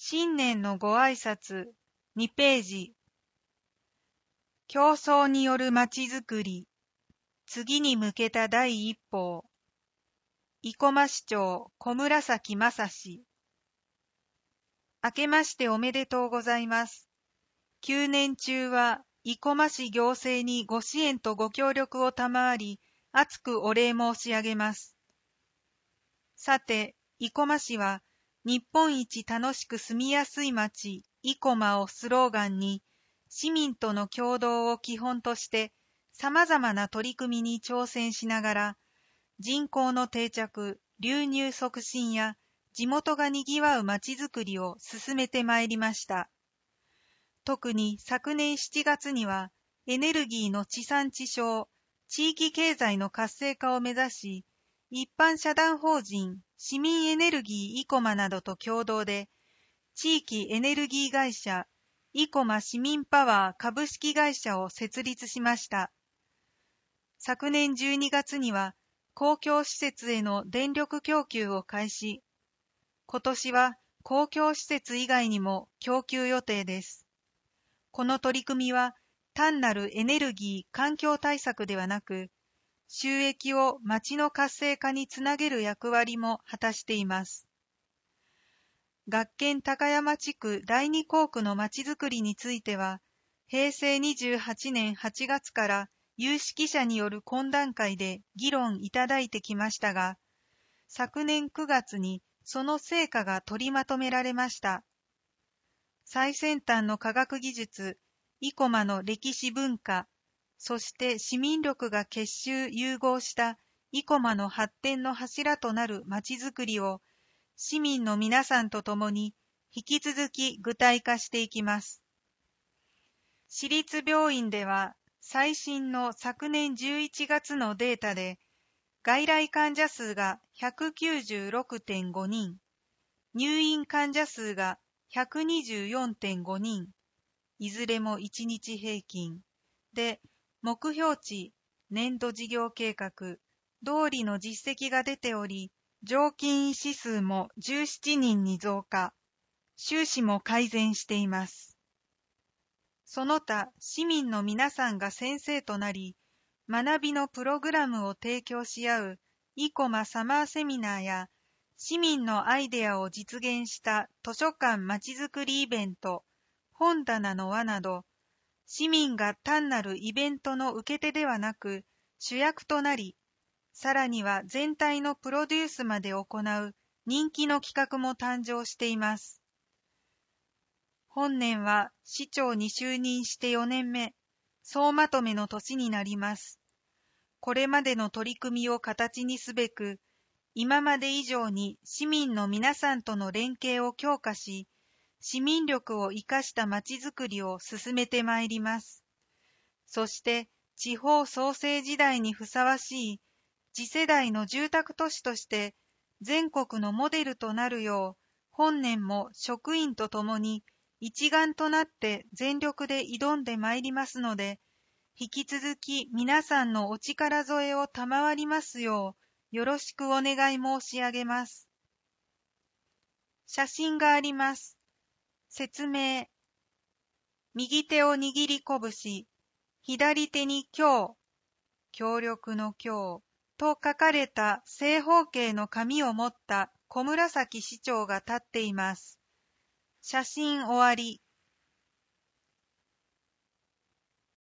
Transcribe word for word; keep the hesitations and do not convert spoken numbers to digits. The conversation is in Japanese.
新年のご挨拶にページ。競争によるまちづくり、次に向けた第一歩を。生駒市長小紫正氏。明けましておめでとうございます。旧年中は生駒市行政にご支援とご協力を賜り、厚くお礼申し上げます。さて、生駒市は、日本一楽しく住みやすい町、生駒をスローガンに、市民との協働を基本として、様々な取り組みに挑戦しながら、人口の定着、流入促進や、地元が賑わう町づくりを進めてまいりました。特に昨年しちがつには、エネルギーの地産地消、地域経済の活性化を目指し、一般社団法人市民エネルギー生駒などと共同で、地域エネルギー会社生駒市民パワー株式会社を設立しました。昨年じゅうにがつには公共施設への電力供給を開始。今年は公共施設以外にも供給予定です。この取り組みは単なるエネルギー環境対策ではなく、収益を町の活性化につなげる役割も果たしています。学研高山地区だいに校区の町づくりについては、へいせいにじゅうはちねんはちがつから有識者による懇談会で議論いただいてきましたが、昨年くがつにその成果が取りまとめられました。最先端の科学技術、生駒の歴史文化、そして市民力が結集融合した生駒の発展の柱となるまちづくりを市民の皆さんと共に引き続き具体化していきます。市立病院では最新の昨年じゅういちがつのデータで外来患者数が ひゃくきゅうじゅうろくてんごにん、入院患者数が ひゃくにじゅうよんてんごにん、いずれもいちにち平均で、目標値、年度事業計画、通りの実績が出ており、常勤医師数もじゅうななにんに増加、収支も改善しています。その他、市民の皆さんが先生となり、学びのプログラムを提供し合う生駒サマーセミナーや、市民のアイデアを実現した図書館まちづくりイベント、本棚の輪など、市民が単なるイベントの受け手ではなく主役となり、さらには全体のプロデュースまで行う人気の企画も誕生しています。本年は市長に就任してよねんめ、総まとめの年になります。これまでの取り組みを形にすべく、今まで以上に市民の皆さんとの連携を強化し、市民力を生かしたまちづくりを進めてまいります。そして、地方創生時代にふさわしい次世代の住宅都市として全国のモデルとなるよう、本年も職員とともに一丸となって全力で挑んでまいりますので、引き続き皆さんのお力添えを賜りますよう、よろしくお願い申し上げます。写真があります。説明。右手を握り拳、左手に協、協力の協と書かれた正方形の紙を持った小紫市長が立っています。写真終わり。